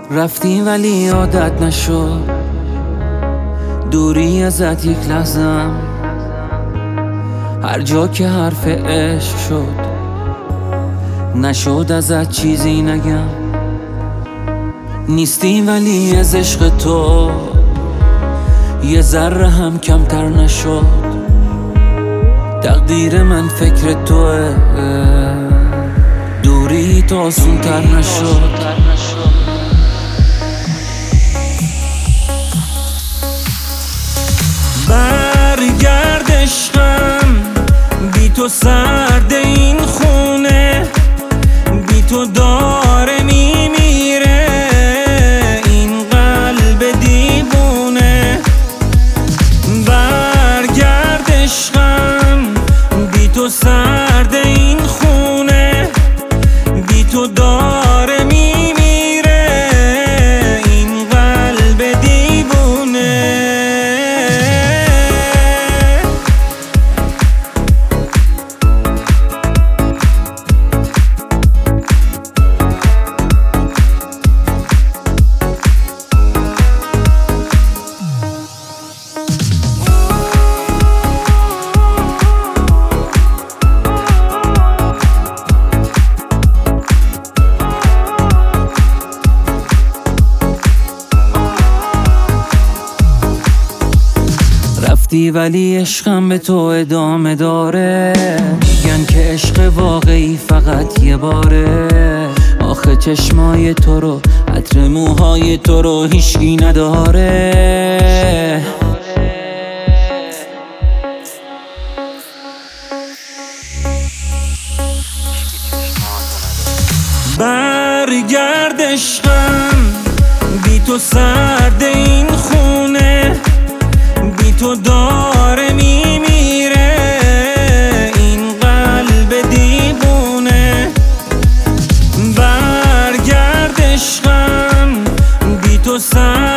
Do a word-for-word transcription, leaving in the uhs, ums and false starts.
رفتی ولی عادت نشد، دوری ازت یک لحظم. هر جا که حرف عشق شد نشد ازت چیزی نگم. نیستی ولی از عشق تو یه ذره هم کمتر نشد. تقدیر من فکر توه، دوری تو آسون تر نشد. برگرد عشقم، بی تو سرد این خونه، بی تو داره میمیره این قلب دیوونه. برگرد عشقم، بی تو سرد این خونه، بی تو داره میمیره این قلب دیوونه. رفتی ولی عشقم به تو ادامه داره. میگن که عشق واقعی فقط یه باره. آخه چشمای تو رو، عطر موهای تو رو هیچکی نداره. برگرد عشقم، بی تو سرد این خونه، بی تو داره میمیره این قلب دیوونه. برگرد عشقم، بی تو سرد